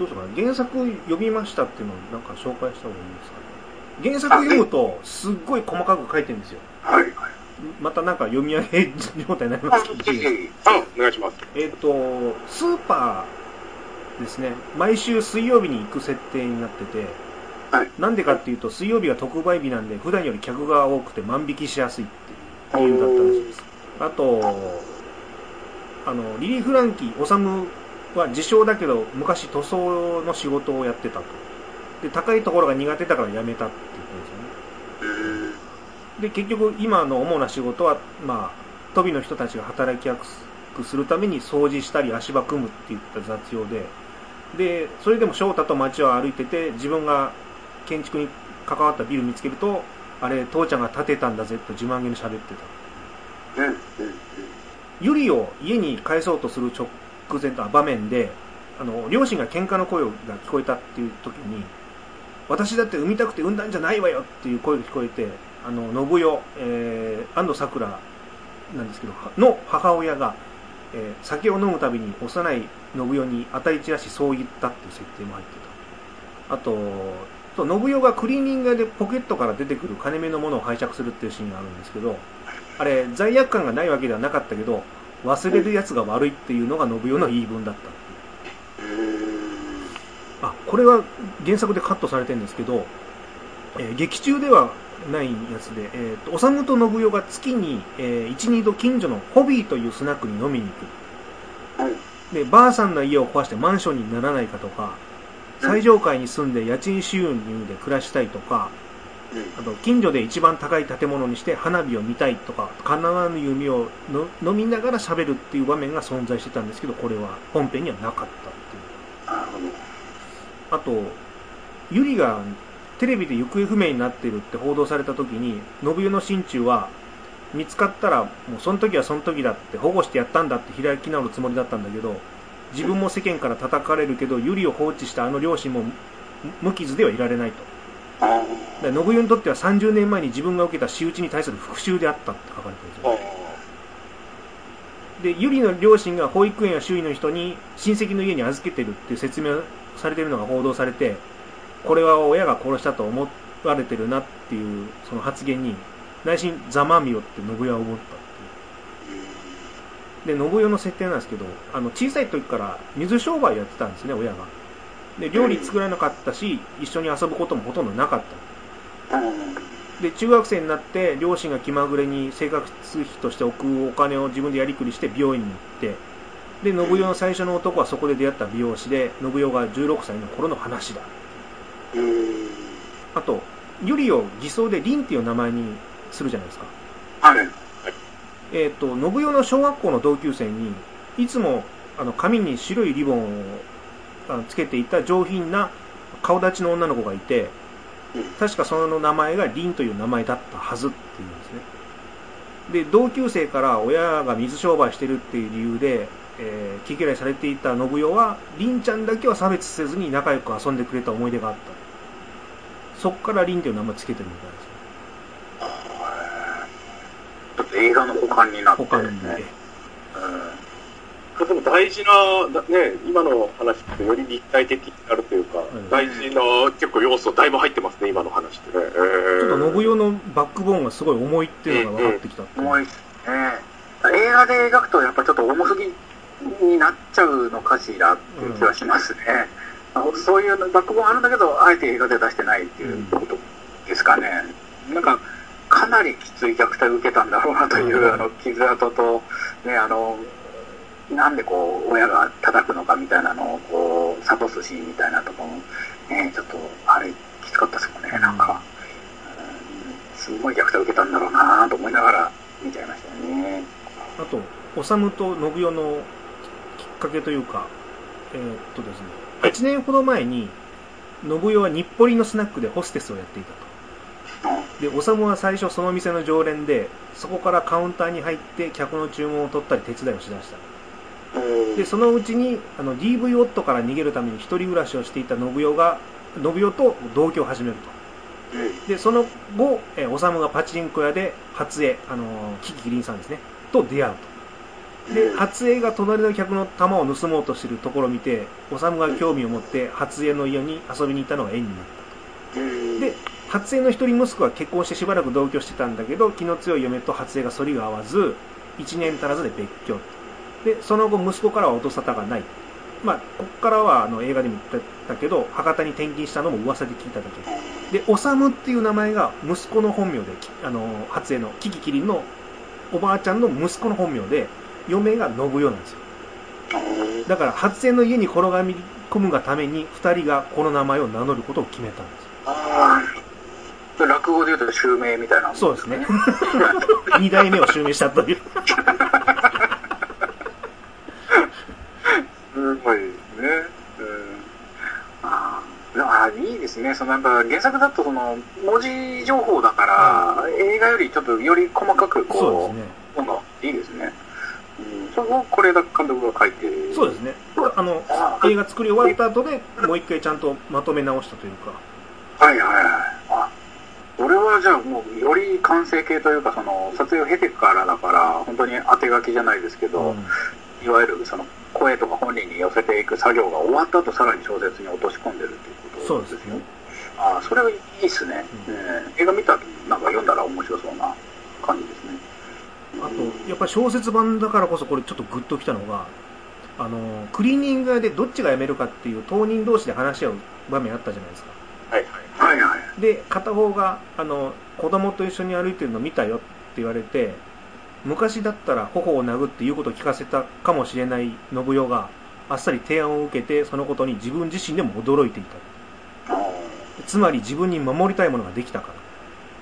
どうしようかな。原作読みましたっていうのをなんか紹介した方がいいですかね。原作読むとすっごい細かく書いてるんですよ。 はいはい。 またなんか読み上げ状態になりますけど。 お願いします。 スーパーですね。毎週水曜日に行く設定になってて、 はい。 なんでかっていうと水曜日が特売日なんで普段より客が多くて万引きしやすいっていう理由だったらしいです。あと、リリー・フランキー、オサムは自称だけど昔塗装の仕事をやってたと。で、高いところが苦手だから辞めたって言ってるんですよね。で、結局今の主な仕事は、まあ、飛びの人たちが働きやすくするために掃除したり足場組むっていった雑用で、で、それでも翔太と街を歩いてて、自分が建築に関わったビル見つけると、あれ、父ちゃんが建てたんだぜと自慢げに喋ってた。ユリを家に帰そうとする直前と場面で、両親が喧嘩の声が聞こえたっていう時に、私だって産みたくて産んだんじゃないわよっていう声が聞こえて、信代、安藤サクラなんですけど、の母親が、酒を飲むたびに幼い信代に当たり散らしそう言ったっていう設定も入ってた。あと、信代がクリーニング屋でポケットから出てくる金目のものを拝借するっていうシーンがあるんですけど、あれ、罪悪感がないわけではなかったけど、忘れる奴が悪いっていうのが信代の言い分だったっていう。あ、これは原作でカットされてるんですけど、劇中ではないやつで、おさむと信代が月に、1、2度近所のホビーというスナックに飲みに行く。で、ばあさんの家を壊してマンションにならないかとか、最上階に住んで家賃収入で暮らしたいとか、あと、近所で一番高い建物にして花火を見たいとか、叶わぬ夢を飲みながら喋るっていう場面が存在してたんですけど、これは本編にはなかったっていう。あと、ユリがテレビで行方不明になっているって報道された時に、信代の心中は、見つかったら、もうその時はその時だって保護してやったんだって開き直るつもりだったんだけど、自分も世間から叩かれるけど、ユリを放置したあの両親も無傷ではいられないと。だから信代にとっては30年前に自分が受けた仕打ちに対する復讐であったって書かれてるんですよ。で、ユリの両親が保育園や周囲の人に親戚の家に預けてるっていう説明されてるのが報道されて、これは親が殺したと思われてるなっていうその発言に内心ざまみろって信代は思ったっていう。で、信代の設定なんですけど、小さい時から水商売やってたんですね、親が。で、料理作らなかったし、一緒に遊ぶこともほとんどなかった。で、中学生になって両親が気まぐれに生活費として置くお金を自分でやりくりして病院に行って、で、信代の最初の男はそこで出会った美容師で、信代が16歳の頃の話だ。あと、ユリを偽装でリンっていう名前にするじゃないですか。 はい。 信代の小学校の同級生に、いつも髪に白いリボンをつけていた上品な顔立ちの女の子がいて、確かその名前がリンという名前だったはずっていうんですね。で、同級生から親が水商売してるっていう理由で、気嫌いされていた信代は、リンちゃんだけは差別せずに仲良く遊んでくれた思い出があった。そっからリンという名前つけてるみたいですね。 ちょっと映画の補完になってる、ね。補完で。でも大事な、ね、今の話ってより立体的になるというか、大事な結構要素だいぶ入ってますね、今の話ってね。 ちょっと信代のバックボーンがすごい重いっていうのが分かってきたっていう。 重いですね。映画で描くとやっぱちょっと重すぎになっちゃうのかしらっていう気はしますね。そういうバックボーンあるんだけど、あえて映画で出してないっていうことですかね。なんか、かなりきつい虐待を受けたんだろうなという、傷跡と、ね、なんでこう親が叩くのかみたいなのをこう諭すシーンみたいなとこもね、ちょっとあれきつかったですもんね。なんか、すごい虐待を受けたんだろうなと思いながら見ちゃいましたよね。 あと、おさむと信代のきっかけというか、ですね、1年ほど前に信代は日暮里のスナックでホステスをやっていたと。で、おさむは最初その店の常連で、そこからカウンターに入って客の注文を取ったり手伝いをしだした。で、そのうちにDV 夫から逃げるために一人暮らしをしていた信代と同居を始めると。で、その後、おさむがパチンコ屋で初江、キキキリンさんですね、と出会うで、初江が隣の客の玉を盗もうとしているところを見て、修が興味を持って初江の家に遊びに行ったのが縁になったと。で、初江の一人息子は結婚してしばらく同居してたんだけど、気の強い嫁と初江が反りが合わず、1年足らずで別居。で、その後息子からは音沙汰がない。まあ、こっからは映画でも言ったけど、博多に転勤したのも噂で聞いただけ。で、修っていう名前が息子の本名で、初江のキキキリンのおばあちゃんの息子の本名で、嫁が信代なんですよ。だから、初江の家に転がり込むがために、二人がこの名前を名乗ることを決めたんですよ。 ああ。落語で言うと襲名みたいな。 そうですね。二代目を襲名したという。 すごいですね。いいですね。そのやっぱ原作だとその文字情報だから、映画よりちょっとより細かくこう、そうですね。いいですね。それを是枝監督が書いて。 そうですね。映画作り終わった後でもう一回ちゃんとまとめ直したというか。 はいはいはい。それはじゃあもうより完成形というか、その撮影を経てからだから本当に当て書きじゃないですけど、いわゆるその声とか本人に寄せていく作業が終わった後さらに小説に落とし込んでるっていうことですね。そうですね。それはいいですね。映画見たらなんか読んだら面白そうな感じですね。 あとやっぱり小説版だからこそこれちょっとグッときたのが、クリーニング屋でどっちが辞めるかっていう当人同士で話し合う場面あったじゃないですか。 はいはいはい。 で、片方が子供と一緒に歩いてるの見たよって言われて、昔だったら頬を殴って言うことを聞かせたかもしれない信代があっさり提案を受けて、そのことに自分自身でも驚いていた。つまり自分に守りたいものができたから。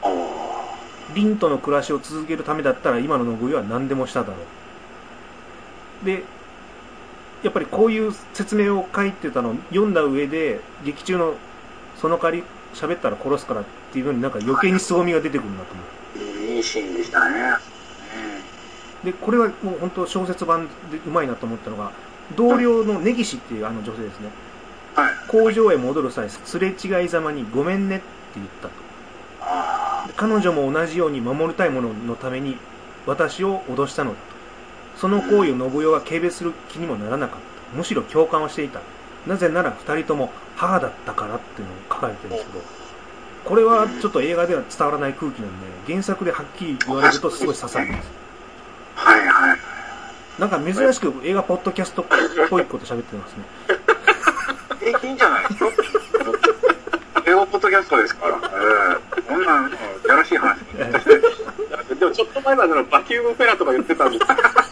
凛との暮らしを続けるためだったら今の信代は何でもしただろう。で、やっぱりこういう説明を書いてたのを読んだ上で、劇中のその代わり喋ったら殺すからっていうのになんか余計に凄みが出てくるなと思って。 いいシーンでしたね。 で、これはもう本当小説版でうまいなと思ったのが、同僚の根岸っていう女性ですね。 はい。 工場へ戻る際、すれ違いざまにごめんねって言ったと。彼女も同じように守りたいもののために私を脅したのだと。その行為を信代は軽蔑する気にもならなかった。むしろ共感をしていた。なぜなら二人とも母だったからっていうのを書かれてるんですけど、これはちょっと映画では伝わらない空気なんで、原作ではっきり言われるとすごい刺さるんです。 はいはい。 なんか珍しく映画ポッドキャストっぽいこと喋ってますね。 いいんじゃないですか。映画ポッドキャストですから。こんなやらしい話。 でもちょっと前までのバキュームフェラとか言ってたんです。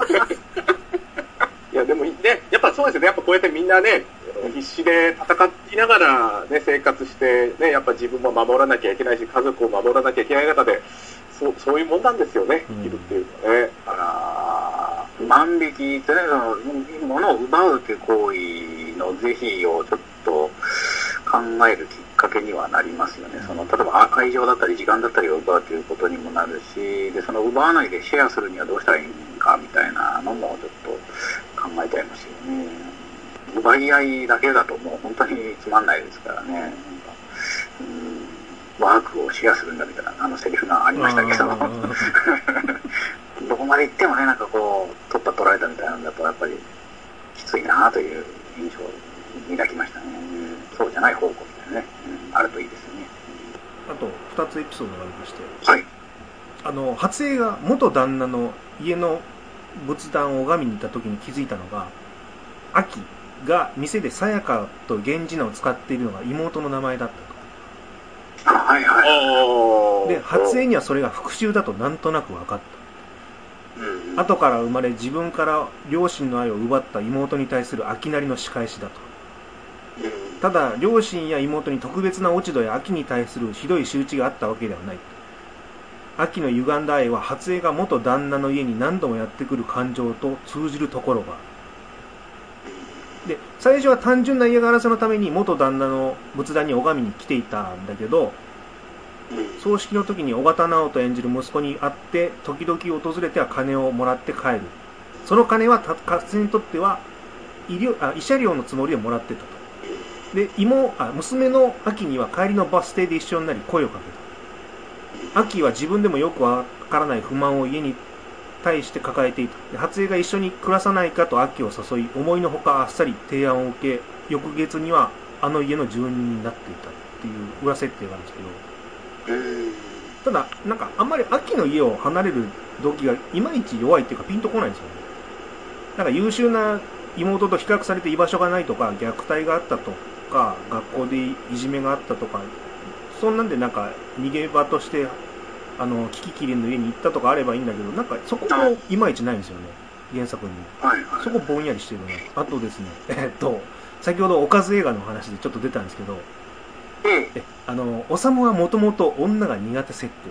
いやでもね、やっぱそうですよね。やっぱこうやってみんなね、必死で戦いながらね、生活してね、やっぱ自分も守らなきゃいけないし、家族を守らなきゃいけない中で、そういうもんなんですよね、生きるっていうのはね。 万引きってね、物を奪うという行為の是非をちょっと考えるきっかけにはなりますよね。例えば愛情だったり時間だったりを奪うということにもなるし、で、その奪わないでシェアするにはどうしたらいいかみたいなのもちょっと考えちゃいますよね。奪い合いだけだともう本当につまんないですからね。ワークをシェアするんだみたいなセリフがありましたけど、どこまで行ってもね、なんかこう取った取られたみたいなのだとやっぱりきついなという印象を抱きましたね。そうじゃない方向みたいなね、あるといいですよね。 あと2つエピソードがありまして、 はい。 初江が元旦那の家の仏壇を拝みに行った時に気づいたのが、秋が店でさやかと源氏名を使っているのが妹の名前だったと。 はいはい。で、初江にはそれが復讐だとなんとなく分かった。後から生まれ自分から両親の愛を奪った妹に対する秋なりの仕返しだと。ただ、両親や妹に特別な落ち度や秋に対するひどい仕打ちがあったわけではない。秋の歪んだ愛は初江が元旦那の家に何度もやってくる感情と通じるところがある。で、最初は単純な嫌がらせのために元旦那の仏壇に拝みに来ていたんだけど、葬式の時に緒方直人演じる息子に会って時々訪れては金をもらって帰る。その金は勝にとっては慰謝料のつもりでもらってたと。で、娘の秋には帰りのバス停で一緒になり声をかけた。秋は自分でもよくわからない不満を家に対して抱えていた。で初江が一緒に暮らさないかと秋を誘い、思いのほかあっさり提案を受け、翌月にはあの家の住人になっていたっていう裏設定があるんですけど、ただなんかあんまり秋の家を離れる動機がいまいち弱いっていうかピンとこないんですよね。なんか優秀な妹と比較されて居場所がないとか、虐待があったとか、学校でいじめがあったとか、そんなんでなんか逃げ場としてキキキリンの家に行ったとかあればいいんだけど、なんかそこもいまいちないんですよね、原作に。そこぼんやりしてるね。あとですね、先ほどおかず映画の話でちょっと出たんですけど、おさむはもともと女が苦手設定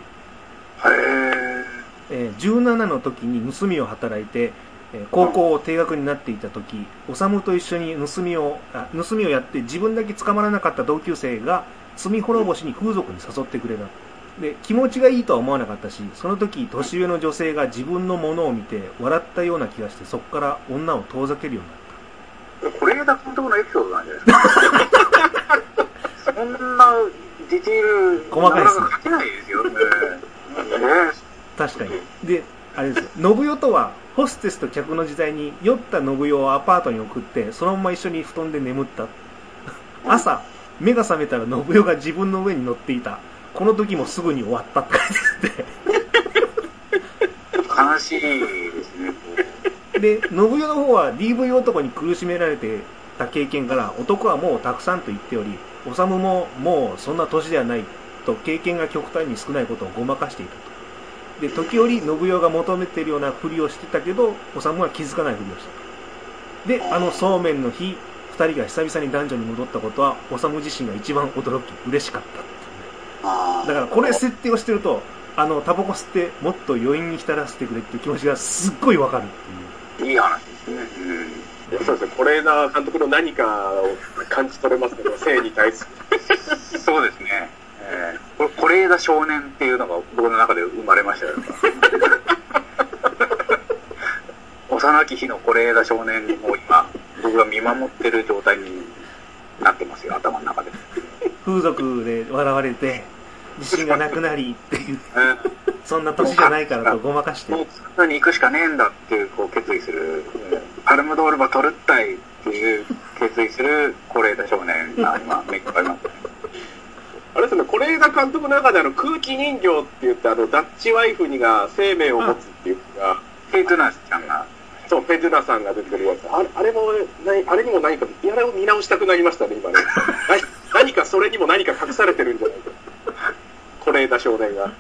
という。17の時に盗みを働いて、高校を低学になっていた時、おさむと一緒に盗みをやって自分だけ捕まらなかった同級生が罪滅ぼしに風俗に誘ってくれた。で、気持ちがいいとは思わなかったし、その時年上の女性が自分のものを見て笑ったような気がして、そこから女を遠ざけるようになった。 これだ監督のエピソードなんじゃないですか。そんなディティール細かいですね。 なかなか書けないですよね。 確かに。で、あれですよ、信代とはホステスと客の時代に酔った信代をアパートに送って、そのまま一緒に布団で眠った。朝目が覚めたら信代が自分の上に乗っていた。この時もすぐに終わったって書いてあって。 悲しいですね。 で、信代の方は DV 男に苦しめられてた経験から、男はもうたくさんと言っており、修ももうそんな年ではないと経験が極端に少ないことをごまかしていたと。で、時折信代が求めているようなふりをしてたけど、修は気づかないふりをしたと。で、そうめんの日、二人が久々に男女に戻ったことは、修自身が一番驚き嬉しかった。だからこれ設定をしてると、タバコ吸ってもっと余韻に浸らせてくれっていう気持ちがすっごいわかるっていう。 いい話ですね。 そうですね、是枝監督の何かを感じ取れますけど、性に対する。 そうですね。是枝少年っていうのが僕の中で生まれましたよ。幼き日の是枝少年を今、僕が見守ってる状態になってますよ、頭の中で。 風俗で笑われて、自信がなくなりっていう、そんな年じゃないからとごまかして。 もうそんなに行くしかねえんだっていうこう決意する、パルムドールバ取るったいっていう決意する是枝少年が今、めっちゃありますね。 あれですね、是枝監督の中で空気人形って言ってダッチワイフにが生命を持つっていうのが、 フェイトゥナスちゃんが。 そう、フェドゥナさんが出てくるやつ。あれにも何か、あれを見直したくなりましたね、今ね。何かそれにも何か隠されてるんじゃないか。是枝少年が。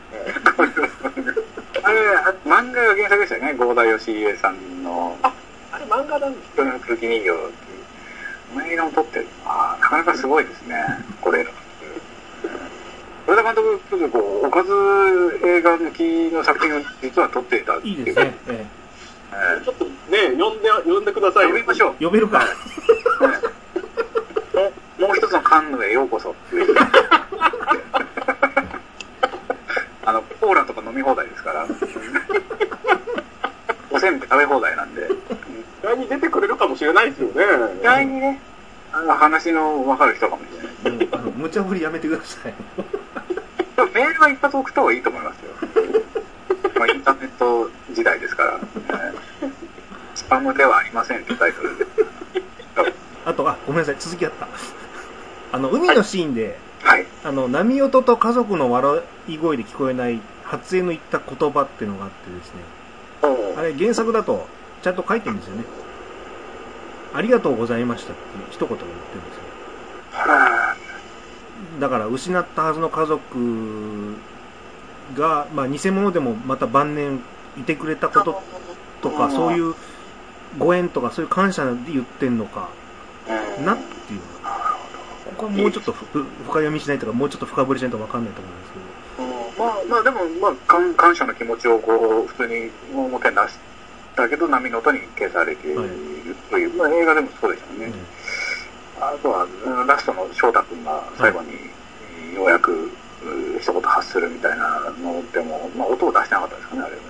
あれ、漫画が原作でしたよね、郷田義家さんの。 あれ漫画なんですか？ 空気人形っていう。前の撮ってる。なかなかすごいですね、是枝。是枝監督、おかず映画向きの作品を実は撮っていたっていう。 いいですね。 ちょっとね、呼んでください。 呼びましょう。 呼べるか。 もう一つのカンヌへようこそっていう。コーラとか飲み放題ですから。おせんべい食べ放題なんで。 意外に出てくれるかもしれないですよね。 意外にね、話の分かる人かもしれない。 無茶ぶりやめてください。 メールは一発送った方がいいと思いますよ。インターネット時代ですから、スパムではありませんってタイトルで。 あと、ごめんなさい、続きあった。海のシーンで、 はい。 波音と家族の笑い声で聞こえない初江の言った言葉っていうのがあってですね。あれ、原作だと、ちゃんと書いてるんですよね。ありがとうございましたっていう一言を言ってるんですよ。だから、失ったはずの家族が、偽物でもまた晩年いてくれたこととか、そういうご縁とか、そういう感謝で言ってんのかなっていう。ここはもうちょっと深読みしないとか、もうちょっと深掘りしないと分かんないと思うんですけど。 でも、感謝の気持ちを普通に表に出したけど、波の音に消されているという、映画でもそうでしたね。あとは、ラストの翔太君が最後にようやく一言発するみたいなのでも、音を出してなかったですかね、あれは。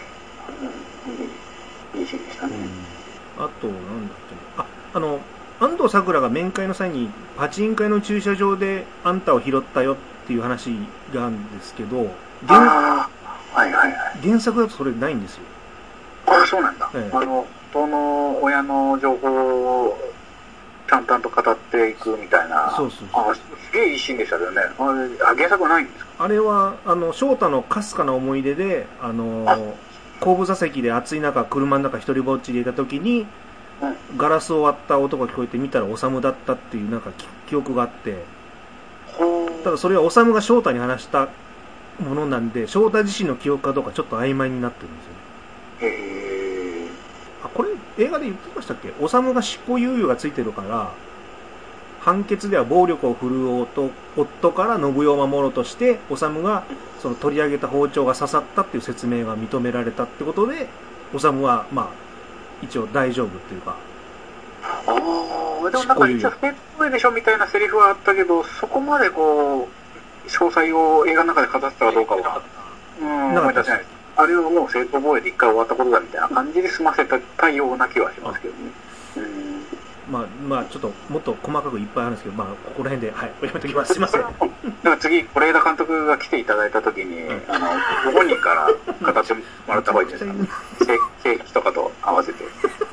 いいシーンでしたね。 あと、なんだっけ、安藤サクラが面会の際にパチンコ屋の駐車場であんたを拾ったよっていう話があるんですけど、 はいはいはい。 原作だとそれないんですよ。 ああ、そうなんだ。 ええ、 その親の情報を淡々と語っていくみたいな。 そうそうそう。 ああ、すげえいいシーンでしたよね。原作はないんですか？ あれは翔太のかすかな思い出で後部座席で暑い中車の中一人ぼっちでいた時に、 うん、 ガラスを割った音が聞こえて見たら修だったっていうなんか記憶があって、ただそれは修が翔太に話したものなんで、翔太自身の記憶かどうかちょっと曖昧になってるんですよね。 へえ。 あ、これ映画で言ってましたっけ？修が執行猶予がついてるから判決では暴力を振るう夫から信代を守ろうとして修がその取り上げた包丁が刺さったっていう説明が認められたってことで、修はまあ一応大丈夫っていうか。 ああ、でもなんか一応フェイク声でしょみたいなセリフはあったけど、そこまでこう詳細を映画の中で語ってたかどうかは思い出せないです。あれはもう正当防衛で一回終わったことだみたいな感じで済ませたような気はしますけどね。 まあちょっともっと細かくいっぱいあるんですけど、まあここら辺ではいやめときます。すいません。 だから次是枝監督が来ていただいたときに、ご本人から語ってもらった方がいいですか？経費とかと合わせて。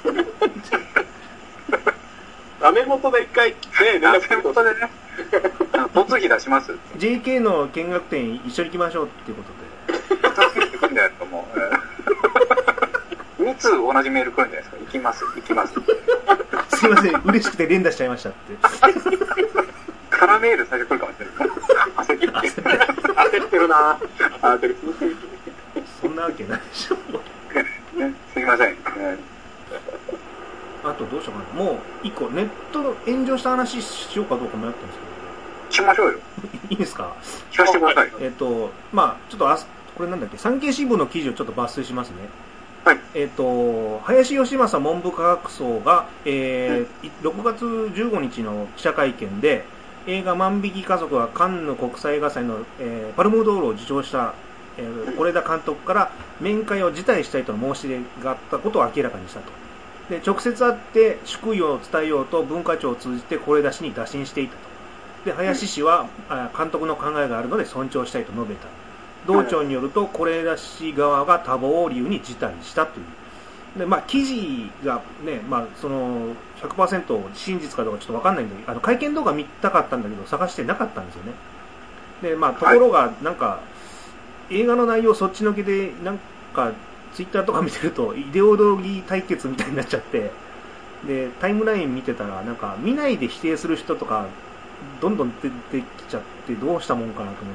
ダメ元で一回ね、 ダメ元でね、交通費出します。 JK の見学展一緒に行きましょうっていうことで。 助けてくるんじゃないですか、もう。2通同じメール来るんじゃないですか。行きます、行きます。 すいません、嬉しくて連打しちゃいましたって。 カラメール最初来るかもしれない。焦ってるな。焦ってる。 そんなわけないでしょ。 すいません。 あとどうしようかな。もう一個ネットの炎上した話しようかどうか迷ったんですけど。しましょうよ。 いいですか？ 聞かせてください。 まあちょっとこれなんだっけ、産経新聞の記事をちょっと抜粋しますね。 はい。 林芳正文部科学省が、6月15日の記者会見で、映画万引き家族はカンヌ国際映画祭の、パルムドールを受賞した、是枝監督から面会を辞退したいとの申し出があったことを明らかにしたと。で、直接会って祝意を伝えようと文化庁を通じて是枝氏に打診していたと。で、林氏は監督の考えがあるので尊重したいと述べた。同庁によると是枝氏側が多忙を理由に辞退したという。で、まあ記事がね、まあその 100% 真実かどうかちょっとわかんないんで、会見動画見たかったんだけど探してなかったんですよね。で、まあところがなんか映画の内容そっちのけでなんかツイッターとか見てるとイデオロギー対決みたいになっちゃって、でタイムライン見てたらなんか見ないで否定する人とかどんどん出てきちゃってどうしたもんかなと思って、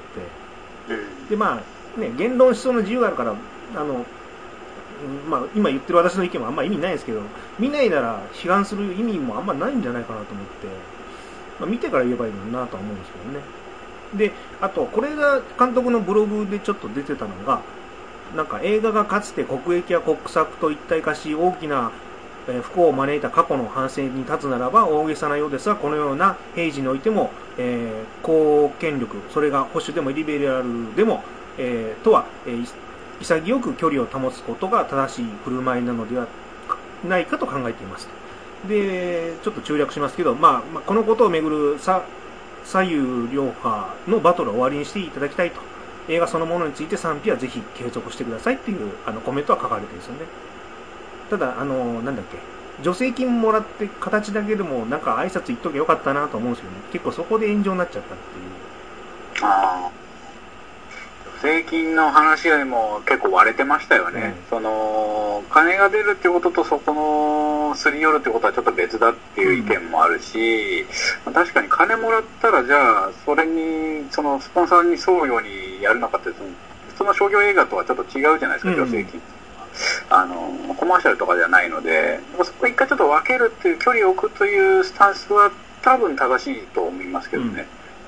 でまあね、言論思想の自由があるからまあ今言ってる私の意見はあんま意味ないですけど、見ないなら批判する意味もあんまないんじゃないかなと思って、まあ、見てから言えばいいのになとは思うんですけどね。で、あと是枝監督のブログでちょっと出てたのが、なんか映画がかつて国益や国策と一体化し大きな不幸を招いた過去の反省に立つならば大げさなようですが、このような平時においても、公権力、それが保守でもリベラルでも、とは、潔く距離を保つことが正しい振る舞いなのではないかと考えています。で、ちょっと中略しますけど、まあ、このことをめぐる左右両派のバトルを終わりにしていただきたいと。映画そのものについて賛否はぜひ継続してくださいっていうコメントは書かれてるんですよね。ただなんだっけ、助成金もらって形だけでもなんか挨拶言っとけよかったなと思うんですけどね。結構そこで炎上になっちゃったっていう。 ああ、助成金の話よりも結構割れてましたよね。その金が出るってこととそこのすり寄るってことはちょっと別だっていう意見もあるし、確かに金もらったらじゃあそれにそのスポンサーに沿うようにやるのかって普通の商業映画とはちょっと違うじゃないですか、助成金。コマーシャルとかじゃないので、そこ一回ちょっと分けるっていう距離を置くというスタンスは多分正しいと思いますけどね。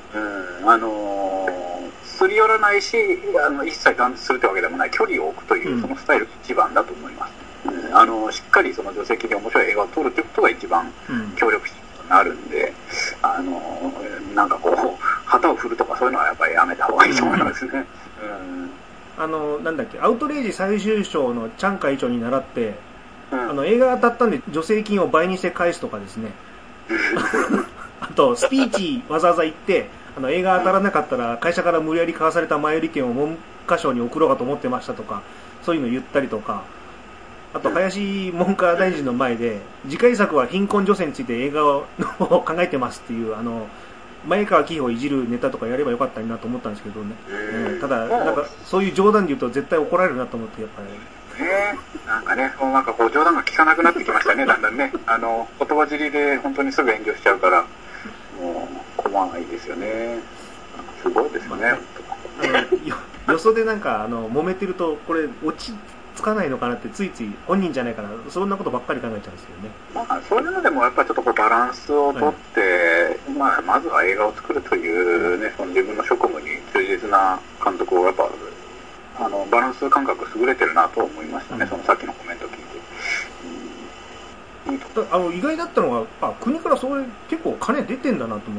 すり寄らないし、一切断絶するというわけでもない距離を置くというそのスタイルが一番だと思います。しっかりその助成金で面白い映画を撮るということが一番協力してなるんで、なんかこう旗を振るとかそういうのはやっぱりやめた方がいいと思いますね。 なんだっけ、アウトレイジ最終章のチャン会長に倣って、映画当たったんで助成金を倍にして返すとかですね。あとスピーチわざわざ行って映画当たらなかったら会社から無理やり買わされた前売り券を科省に送ろうかと思ってましたとか、そういうの言ったりとか、あと林文科大臣の前で次回作は貧困女性について映画を考えてますっていう前川喜穂をいじるネタとかやればよかったなと思ったんですけどね、ただなんかそういう冗談で言うと絶対怒られるなと思って、やっぱりなんかね、もうなんかこう冗談が効かなくなってきましたね、だんだんね。言葉尻で本当にすぐ遠慮しちゃうから、もう怖いですよね。すごいですよね。 よそでなんか揉めてるとこれ落ちつかないのかなってついつい本人じゃないかな、そんなことばっかり考えちゃうんですけどね。 まあそういうのでもやっぱりちょっとこうバランスをとって、まずは映画を作るというね、その自分の職務に忠実な監督をやっぱバランス感覚優れてるなと思いましたね、そのさっきのコメント聞いて。 意外だったのが国からそれ結構金出てんだなと思って、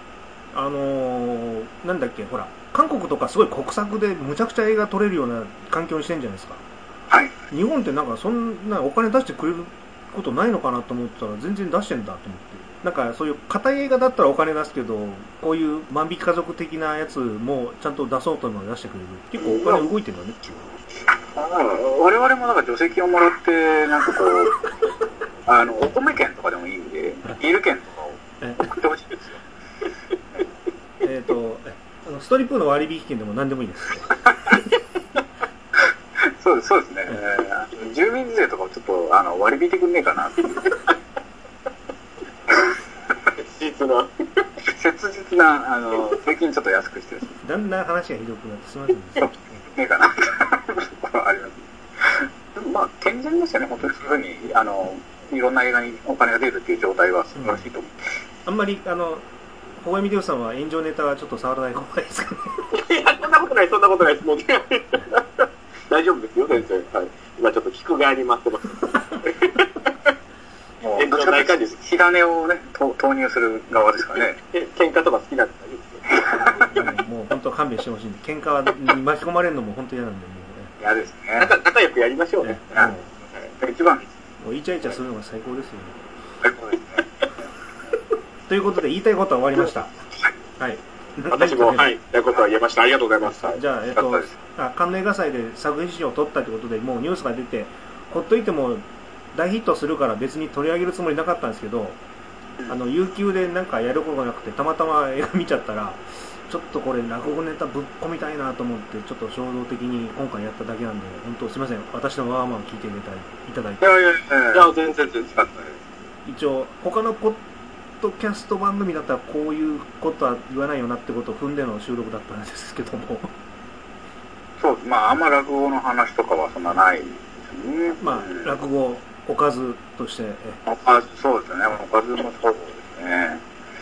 なんだっけ、ほら韓国とかすごい国策でむちゃくちゃ映画撮れるような環境にしてんじゃないですか。 はい。 日本ってなんかそんなお金出してくれることないのかなと思ったら全然出してんだと思って。なんかそういう硬い映画だったらお金出すけど、こういう万引き家族的なやつもちゃんと出そうと思うの出してくれる。結構お金動いてるんだねっていう。 我々もなんか助成金をもらって、なんかこう、お米券とかでもいいんで、ビール券とかを送ってほしいですよ。 ストリップの割引券でも何でもいいです。 そうですね。住民税とかをちょっと割り引いてくんねえかなっていう。切実な税金ちょっと安くしてるし。 だんだん話がひどくなってすみませんでした。 ねえかなってあります。でも健全ですよね、本当にそういうふうにいろんな映画にお金が出るっていう状態は素晴らしいと思う。 あんまり小上秀夫さんは炎上ネタはちょっと触らない方がいいですかね。 いや、そんなことないです。もう大丈夫ですよ、先生。はい。今ちょっと聞く側に回ってます。 もうどちらかというと火種をね投入する側ですからね。 喧嘩とか好きなんですか？ もう本当勘弁してほしいんで、喧嘩に巻き込まれるのも本当嫌なんで、もう嫌ですね。 仲良くやりましょうね。 一番もうイチャイチャするのが最高ですよね。 最高ですね。 ということで言いたいことは終わりました。はい。 私も言いたいことは言えました。ありがとうございます。 じゃあカンヌ映画祭で作品賞を取ったということで、もうニュースが出て、ほっといても大ヒットするから別に取り上げるつもりなかったんですけど、有給でなんかやることがなくてたまたま映画見ちゃったら、ちょっとこれ落語ネタぶっ込みたいなと思って、ちょっと衝動的に今回やっただけなんで、本当すみません、私のワーマンを聞いていただいて。 いや全然使ったね。 一応他のポッドキャスト番組だったらこういうことは言わないよなってことを踏んでの収録だったんですけども。 そう、あんま落語の話とかはそんなないですね。 落語おかずとして。 そうですね。おかずもそうですね。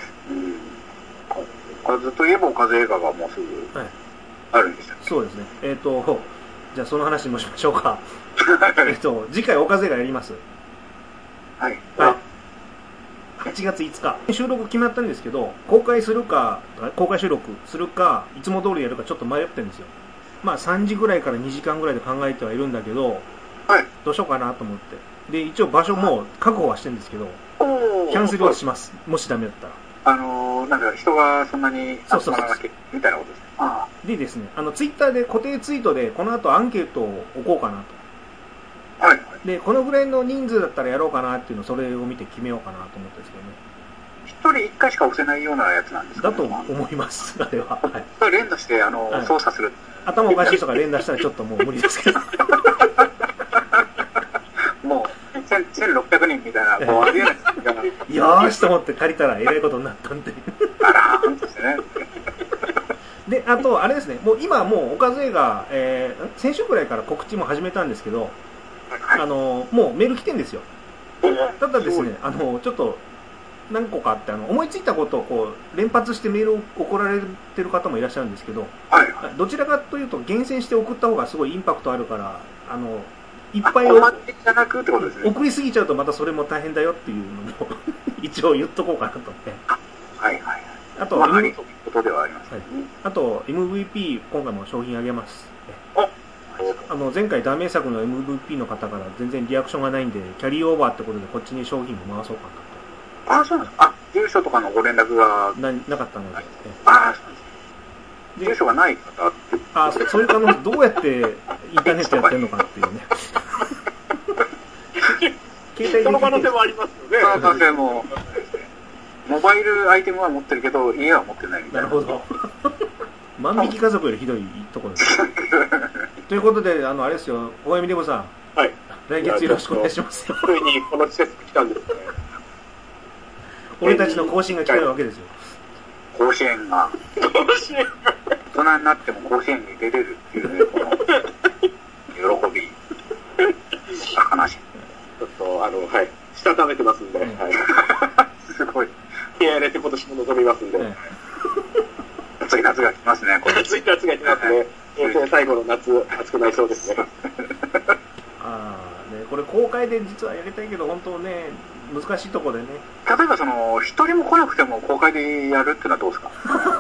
おかずといえばおかず映画がもうすぐあるんでしたっけ？ そうですね。じゃあその話にもしましょうか。次回おかず映画やります。 はい。 8月5日。収録決まったんですけど、公開収録するか、いつも通りやるかちょっと迷ってるんですよ。3時ぐらいから2時間ぐらいで考えてはいるんだけど、どうしようかなと思って。で、一応場所も確保はしてるんですけど、キャンセルはします。もしダメだったら。 なんか人がそんなに集まらなきゃみたいなことですね。 でですね、ツイッターで固定ツイートでこの後アンケートを置こうかなと。で、このぐらいの人数だったらやろうかなっていうのをそれを見て決めようかなと思ったんですけどね。 一人一回しか押せないようなやつなんですか？ だと思います、あれは。 連打して操作する。 頭おかしい人が連打したらちょっともう無理ですけど。 もう1600人みたいな、もうありえないですよーしと思って借りたらえらいことになったんで。 あらーんとしてね。 で、あと、あれですね、もう今もうおかず映画、先週くらいから告知も始めたんですけど、もうメール来てんですよ。ただですね、ちょっと何個かあって、思いついたことをこう連発してメールを送られてる方もいらっしゃるんですけど、どちらかというと厳選して送った方がすごいインパクトあるから、いっぱい送りすぎちゃうとまたそれも大変だよっていうのも一応言っとこうかなと思って。あと、あと MVP 今回も商品あげます。前回大名作の MVP の方から全然リアクションがないんで、キャリーオーバーってことでこっちに商品も回そうかなと。 そうなんですか。住所とかのご連絡がなかったので。 そうなんです。 住所がない方って。 そういう可能性、どうやってインターネットやってるのかっていうね。 携帯その可能性もありますよね。 その可能性も、モバイルアイテムは持ってるけど、家は持ってないみたいな。 なるほど。万引き家族よりひどいところです。ということで、あれですよ、大山デボさん。 はい。 来月よろしくお願いしますよ。 ついにこの施設来たんですね。 俺たちの更新が来てるわけですよ。 甲子園が。大人になっても甲子園に出れるっていうね、この、喜び。悲しい。 ちょっと、はい。したためてますんで。はい。 すごい。 気合入れて今年も臨みますんで。 暑い夏が来ますね、これ。 暑い夏が来ますね。平成最後の夏、暑くなりそうですね。 ね、これ公開で実はやりたいけど、本当ね、難しいところでね。 例えば一人も来なくても公開でやるっていうのはどうですか？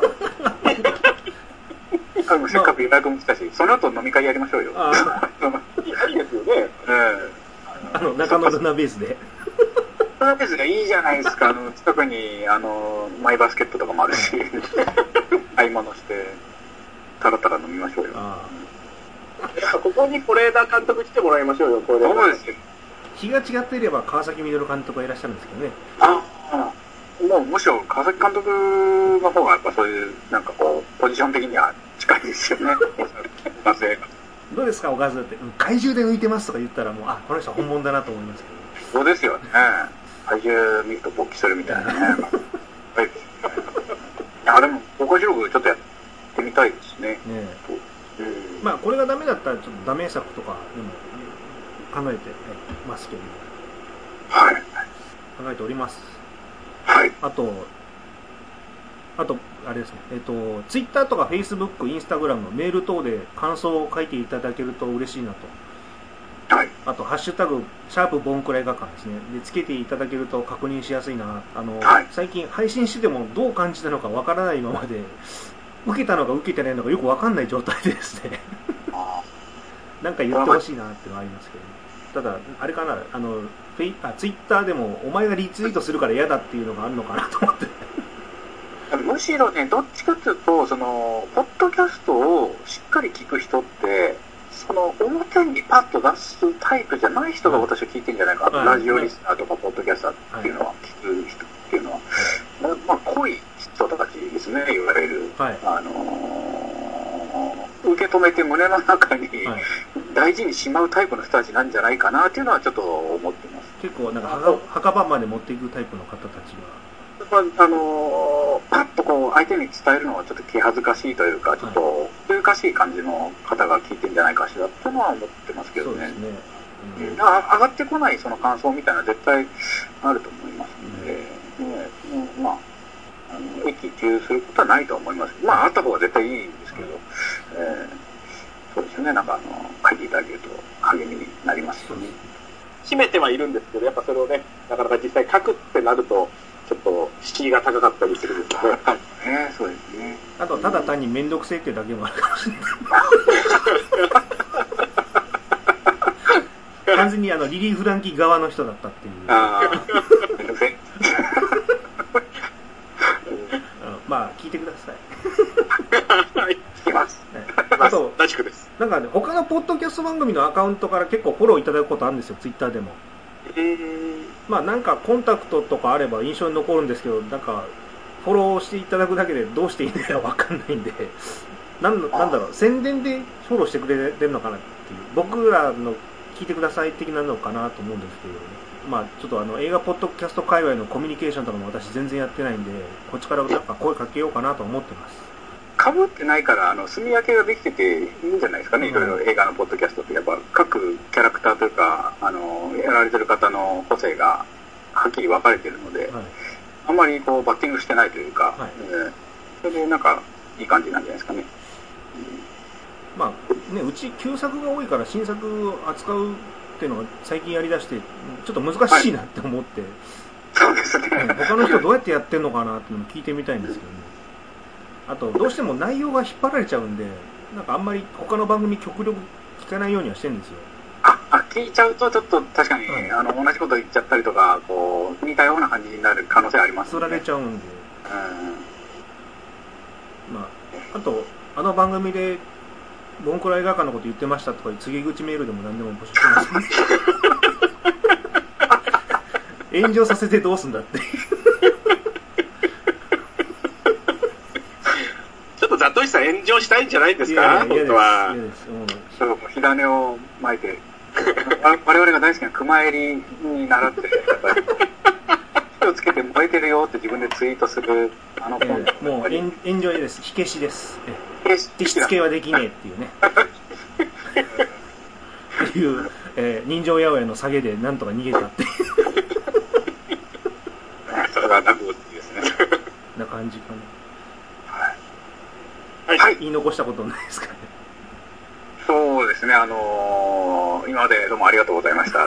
せっかく予約も来たし、その後飲み会やりましょうよ。 いいですよね。 中野ルナベースで。 ルナベースがいいじゃないですか。近くに、マイバスケットとかもあるし、買い物して、たらたら飲みましょうよ。 ここに是枝監督来てもらいましょうよ、 そうですよ。 日が違っていれば川崎稔監督がいらっしゃるんですけどね。 もうむしろ川崎監督の方がやっぱそういうなんかこうポジション的には近いですよね。 どうですかおかずって、怪獣で浮いてますとか言ったらもうこの人は本物だなと思いますけど。そうですよね。怪獣見ると勃起するみたいなね。でも僕は広くちょっとやってみたいですね。 まあこれがダメだったらちょっとダメ作とかでも考えてますけど、 はい、 考えております。 はい。 あとあれですね、ツイッターとかフェイスブック、インスタグラム、メール等で感想を書いていただけると嬉しいなと。 はい。 あとハッシュタグボンクライ画館ですね。でつけていただけると確認しやすいな。最近配信してもどう感じたのかわからないままで。受けたのか受けてないのかよくわかんない状態でですねなんか言ってほしいなってのはありますけど、ただあれかな、ツイッターでもお前がリツイートするから嫌だっていうのがあるのかなと思ってむしろね、どっちかというとポッドキャストをしっかり聞く人って表にパッと出すタイプじゃない人が私は聞いてるんじゃないかな、ラジオリスナーとかポッドキャスターっていうのは、聞く人っていうのは、まあ濃い人たちですね、いわゆる、受け止めて胸の中に大事にしまうタイプの人たちなんじゃないかなっていうのはちょっと思ってます。 結構なんか墓場まで持っていくタイプの方たちはパッとこう相手に伝えるのはちょっと気恥ずかしいというか、ちょっと難しい感じの方が聞いてんじゃないかしらっていうのは思ってますけどね。上がってこないその感想みたいなのは絶対あると思いますので、まあ一喜一憂することはないと思います。まああった方が絶対いいんですけど、そうですね、なんか書いていただけると励みになりますよね。 秘めてはいるんですけど、やっぱそれをね、なかなか実際書くってなるとちょっと敷居が高かったりするんですよね。 そうですね。 あとただ単に面倒くせえっていうだけもあるかもしれない完全にリリー・フランキー側の人だったっていうまあ聞いてくださいはい、聞きます。 あと大丈夫です。 なんかね、他のポッドキャスト番組のアカウントから結構フォローいただくことあるんですよ、ツイッターでも。まあなんかコンタクトとかあれば印象に残るんですけど、なんかフォローしていただくだけでどうしていいのかわかんないんでなんだろう、宣伝でフォローしてくれてるのかなっていう、僕らの聞いてください的なのかなと思うんですけど、まあちょっと映画ポッドキャスト界隈のコミュニケーションとかも私全然やってないんで、こっちからなんか声かけようかなと思ってます。 被ってないから住み分けができてていいんじゃないですかね。いろいろ映画のポッドキャストってやっぱ各キャラクターというかやられてる方の個性がはっきり分かれてるので、あんまりこうバッティングしてないというか、それでなんかいい感じなんじゃないですかね。 まあね、うち旧作が多いから新作を扱うっていうのが最近やりだしてちょっと難しいなって思って、 そうですね。 他の人どうやってやってんのかなっていうのも聞いてみたいんですけどね。あとどうしても内容が引っ張られちゃうんで、なんかあんまり他の番組極力聞かないようにはしてるんですよ。 聞いちゃうとちょっと確かに、同じこと言っちゃったりとか、こう似たような感じになる可能性ありますね。 釣られちゃうんで、まああとあの番組でボンクラ映画館のこと言ってましたとかいう告げ口メールでも何でも募集してますね。炎上させてどうすんだって。 ちょっとザトシさん炎上したいんじゃないんですか？本当は。 そう、火種を巻いて、我々が大好きな熊襟に習って、やっぱり、火をつけて燃えてるよって自分でツイートする、あの本、 もう炎上です。火消しです。 火しつけはできねえっていうね。っていう、人情八百屋の下げでなんとか逃げたっていう。 それが落語ですね。 な感じかな。 はい。言い残したことないですかね。 そうですね、今までどうもありがとうございました。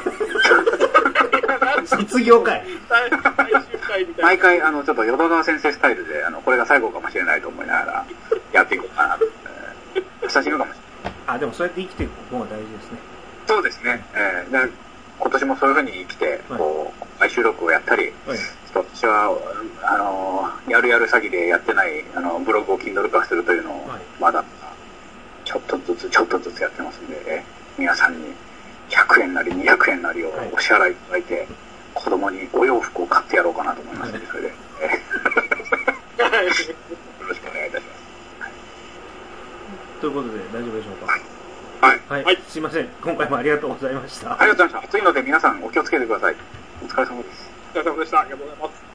卒業会。 毎回、ちょっと淀川先生スタイルで、これが最後かもしれないと思いながら、やっていこうかなと。久しぶりかもしれない。 あ、でもそうやって生きていく方が大事ですね。 そうですね。今年もそういうふうに生きて、こう、公開収録をやったり、私は、やる詐欺でやってない、ブログを Kindle 化するというのを、まだ、ちょっとずつやってますんで、皆さんに100円なり200円なりをお支払いいただいて、子供にお洋服を買ってやろうかなと思いますので、それで。よろしくお願いいたします。 ということで、大丈夫でしょうか。 はい。 すいません。今回もありがとうございました。 ありがとうございました。暑いので皆さんお気をつけてください。お疲れ様です。 お疲れ様でした。ありがとうございます。